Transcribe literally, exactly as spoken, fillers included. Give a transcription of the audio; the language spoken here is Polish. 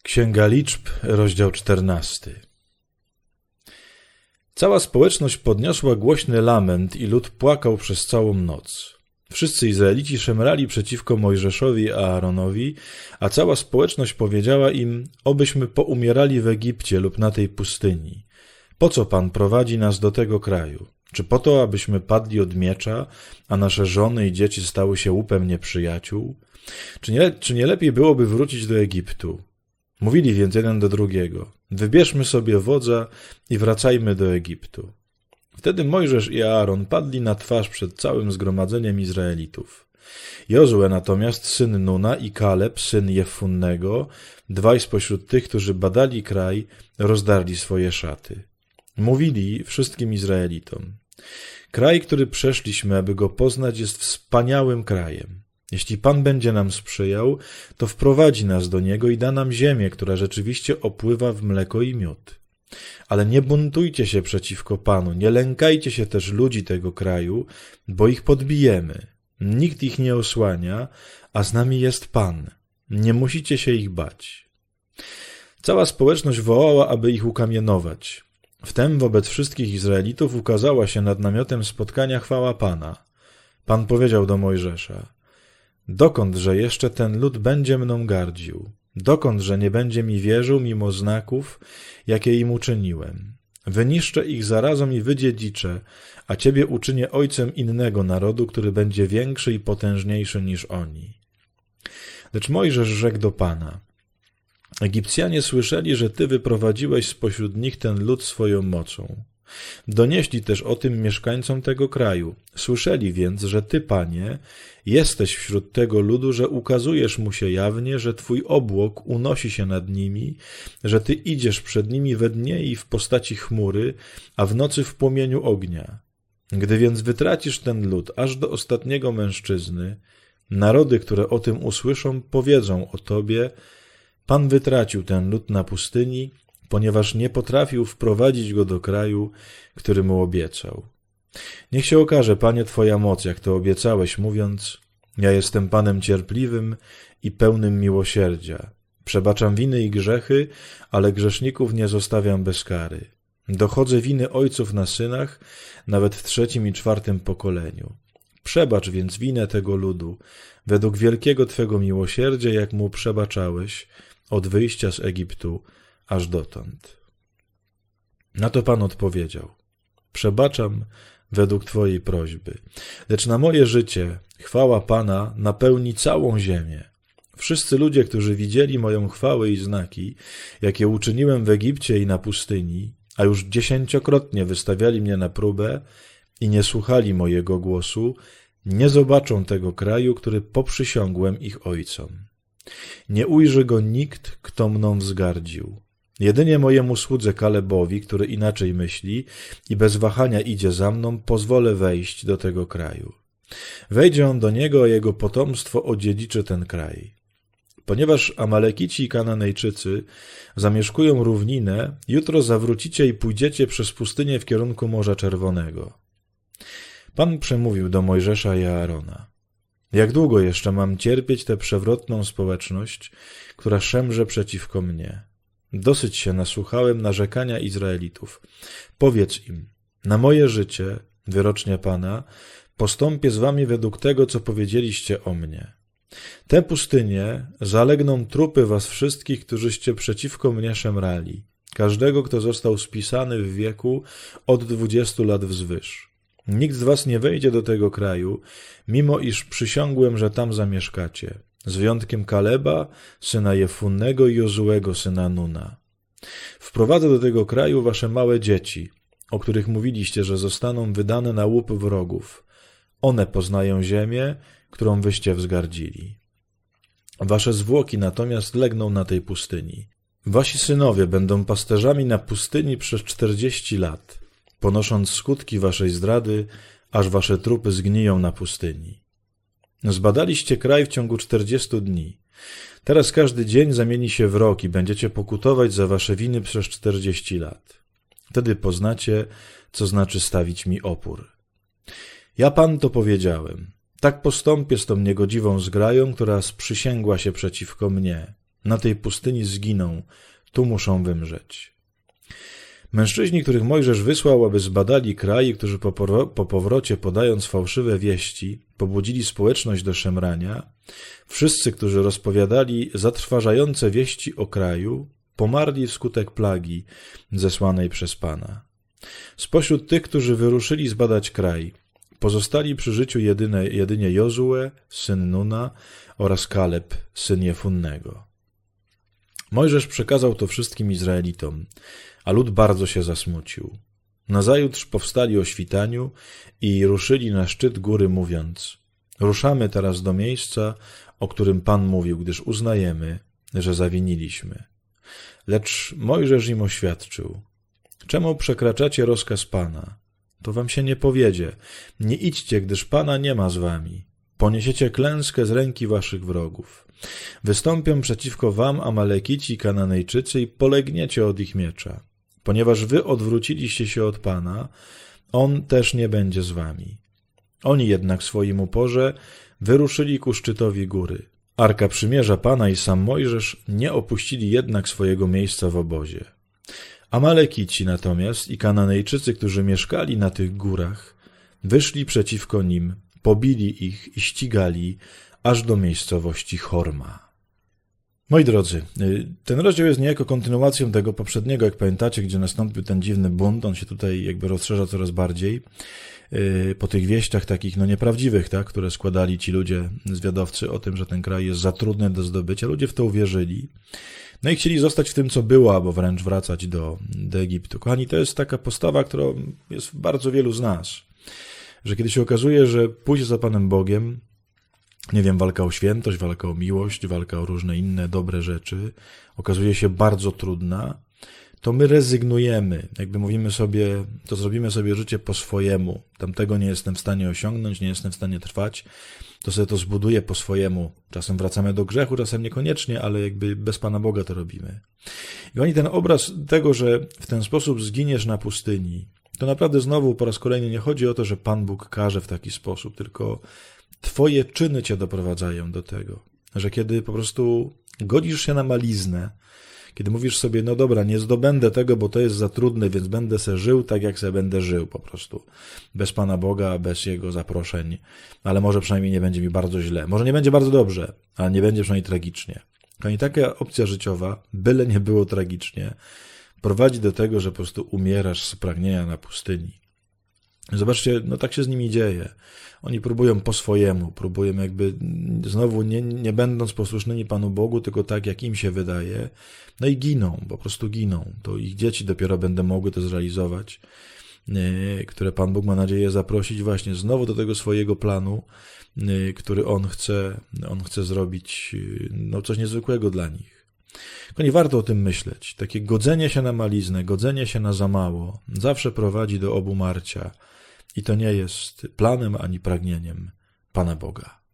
Księga Liczb, rozdział czternasty. Cała społeczność podniosła głośny lament i lud płakał przez całą noc. Wszyscy Izraelici szemrali przeciwko Mojżeszowi i Aaronowi, a cała społeczność powiedziała im, obyśmy poumierali w Egipcie lub na tej pustyni. Po co Pan prowadzi nas do tego kraju? Czy po to, abyśmy padli od miecza, a nasze żony i dzieci stały się łupem nieprzyjaciół? Czy nie, czy nie lepiej byłoby wrócić do Egiptu? Mówili więc jeden do drugiego, wybierzmy sobie wodza i wracajmy do Egiptu. Wtedy Mojżesz i Aaron padli na twarz przed całym zgromadzeniem Izraelitów. Jozue natomiast, syn Nuna, i Kaleb, syn Jefunnego, dwaj spośród tych, którzy badali kraj, rozdarli swoje szaty. Mówili wszystkim Izraelitom, kraj, który przeszliśmy, aby go poznać, jest wspaniałym krajem. Jeśli Pan będzie nam sprzyjał, to wprowadzi nas do niego i da nam ziemię, która rzeczywiście opływa w mleko i miód. Ale nie buntujcie się przeciwko Panu, nie lękajcie się też ludzi tego kraju, bo ich podbijemy. Nikt ich nie osłania, a z nami jest Pan. Nie musicie się ich bać. Cała społeczność wołała, aby ich ukamienować. Wtem wobec wszystkich Izraelitów ukazała się nad namiotem spotkania chwała Pana. Pan powiedział do Mojżesza, dokądże jeszcze ten lud będzie mną gardził? Dokądże nie będzie mi wierzył mimo znaków, jakie im uczyniłem? Wyniszczę ich zarazą i wydziedziczę, a ciebie uczynię ojcem innego narodu, który będzie większy i potężniejszy niż oni. Lecz Mojżesz rzekł do Pana, Egipcjanie słyszeli, że ty wyprowadziłeś spośród nich ten lud swoją mocą. Donieśli też o tym mieszkańcom tego kraju. Słyszeli więc, że ty, Panie, jesteś wśród tego ludu, że ukazujesz mu się jawnie, że twój obłok unosi się nad nimi, że ty idziesz przed nimi we dnie i w postaci chmury, a w nocy w płomieniu ognia. Gdy więc wytracisz ten lud aż do ostatniego mężczyzny, narody, które o tym usłyszą, powiedzą o tobie, Pan wytracił ten lud na pustyni, ponieważ nie potrafił wprowadzić go do kraju, który mu obiecał. Niech się okaże, Panie, Twoja moc, jak to obiecałeś, mówiąc, ja jestem Panem cierpliwym i pełnym miłosierdzia. Przebaczam winy i grzechy, ale grzeszników nie zostawiam bez kary. Dochodzę winy ojców na synach, nawet w trzecim i czwartym pokoleniu. Przebacz więc winę tego ludu, według wielkiego Twego miłosierdzia, jak mu przebaczałeś od wyjścia z Egiptu aż dotąd. Na to Pan odpowiedział, przebaczam według Twojej prośby, lecz na moje życie chwała Pana napełni całą ziemię. Wszyscy ludzie, którzy widzieli moją chwałę i znaki, jakie uczyniłem w Egipcie i na pustyni, a już dziesięciokrotnie wystawiali mnie na próbę i nie słuchali mojego głosu, nie zobaczą tego kraju, który poprzysiągłem ich ojcom. Nie ujrzy go nikt, kto mną wzgardził. Jedynie mojemu słudze Kalebowi, który inaczej myśli i bez wahania idzie za mną, pozwolę wejść do tego kraju. Wejdzie on do niego, a jego potomstwo odziedziczy ten kraj. Ponieważ Amalekici i Kananejczycy zamieszkują równinę, jutro zawrócicie i pójdziecie przez pustynię w kierunku Morza Czerwonego. Pan przemówił do Mojżesza i Aarona. Jak długo jeszcze mam cierpieć tę przewrotną społeczność, która szemrze przeciwko mnie? Dosyć się nasłuchałem narzekania Izraelitów. Powiedz im, na moje życie, wyrocznie Pana, postąpię z wami według tego, co powiedzieliście o mnie. Te pustynie zalegną trupy was wszystkich, którzyście przeciwko mnie szemrali, każdego, kto został spisany w wieku od dwudziestu lat wzwyż. Nikt z was nie wejdzie do tego kraju, mimo iż przysiągłem, że tam zamieszkacie, z wyjątkiem Kaleba, syna Jefunnego i Jozuego, syna Nuna. Wprowadzę do tego kraju wasze małe dzieci, o których mówiliście, że zostaną wydane na łup wrogów. One poznają ziemię, którą wyście wzgardzili. Wasze zwłoki natomiast legną na tej pustyni. Wasi synowie będą pasterzami na pustyni przez czterdzieści lat, ponosząc skutki waszej zdrady, aż wasze trupy zgniją na pustyni. Zbadaliście kraj w ciągu czterdziestu dni. Teraz każdy dzień zamieni się w rok i będziecie pokutować za wasze winy przez czterdzieści lat. Wtedy poznacie, co znaczy stawić mi opór. Ja Pan to powiedziałem. Tak postąpię z tą niegodziwą zgrają, która sprzysięgła się przeciwko mnie. Na tej pustyni zginą, tu muszą wymrzeć. Mężczyźni, których Mojżesz wysłał, aby zbadali kraj, którzy po, po powrocie, podając fałszywe wieści, pobudzili społeczność do szemrania, wszyscy, którzy rozpowiadali zatrważające wieści o kraju, pomarli wskutek plagi zesłanej przez Pana. Spośród tych, którzy wyruszyli zbadać kraj, pozostali przy życiu jedyne, jedynie Jozue, syn Nuna, oraz Kaleb, syn Jefunnego. Mojżesz przekazał to wszystkim Izraelitom, a lud bardzo się zasmucił. Nazajutrz powstali o świtaniu i ruszyli na szczyt góry, mówiąc: ruszamy teraz do miejsca, o którym Pan mówił, gdyż uznajemy, że zawiniliśmy. Lecz Mojżesz im oświadczył: czemu przekraczacie rozkaz Pana? To wam się nie powiedzie. Nie idźcie, gdyż Pana nie ma z wami. Poniesiecie klęskę z ręki waszych wrogów. Wystąpią przeciwko wam Amalekici i Kananejczycy i polegniecie od ich miecza. Ponieważ wy odwróciliście się od Pana, On też nie będzie z wami. Oni jednak w swoim uporze wyruszyli ku szczytowi góry. Arka Przymierza Pana i sam Mojżesz nie opuścili jednak swojego miejsca w obozie. Amalekici natomiast i Kananejczycy, którzy mieszkali na tych górach, wyszli przeciwko nim, pobili ich i ścigali aż do miejscowości Horma. Moi drodzy, ten rozdział jest niejako kontynuacją tego poprzedniego, jak pamiętacie, gdzie nastąpił ten dziwny bunt. On się tutaj jakby rozszerza coraz bardziej po tych wieściach takich no nieprawdziwych, tak, które składali ci ludzie, zwiadowcy, o tym, że ten kraj jest za trudny do zdobycia. Ludzie w to uwierzyli. No i chcieli zostać w tym, co było, albo wręcz wracać do, do Egiptu. Kochani, to jest taka postawa, która jest w bardzo wielu z nas. Że kiedy się okazuje, że pójść za Panem Bogiem, nie wiem, walka o świętość, walka o miłość, walka o różne inne dobre rzeczy, okazuje się bardzo trudna, to my rezygnujemy. Jakby mówimy sobie, to zrobimy sobie życie po swojemu. Tamtego nie jestem w stanie osiągnąć, nie jestem w stanie trwać, to sobie to zbuduję po swojemu. Czasem wracamy do grzechu, czasem niekoniecznie, ale jakby bez Pana Boga to robimy. I oni ten obraz tego, że w ten sposób zginiesz na pustyni, to naprawdę znowu po raz kolejny nie chodzi o to, że Pan Bóg każe w taki sposób, tylko Twoje czyny cię doprowadzają do tego, że kiedy po prostu godzisz się na maliznę, kiedy mówisz sobie, no dobra, nie zdobędę tego, bo to jest za trudne, więc będę se żył tak, jak se będę żył po prostu. Bez Pana Boga, bez Jego zaproszeń, ale może przynajmniej nie będzie mi bardzo źle. Może nie będzie bardzo dobrze, ale nie będzie przynajmniej tragicznie. I taka opcja życiowa, byle nie było tragicznie, prowadzi do tego, że po prostu umierasz z pragnienia na pustyni. Zobaczcie, no tak się z nimi dzieje. Oni próbują po swojemu, próbują jakby znowu nie, nie będąc posłusznymi Panu Bogu, tylko tak, jak im się wydaje. No i giną, po prostu giną. To ich dzieci dopiero będą mogły to zrealizować, które Pan Bóg ma nadzieję zaprosić właśnie znowu do tego swojego planu, który On chce, On chce zrobić no coś niezwykłego dla nich. Tylko nie warto o tym myśleć. Takie godzenie się na maliznę, godzenie się na za mało zawsze prowadzi do obumarcia. I to nie jest planem ani pragnieniem Pana Boga.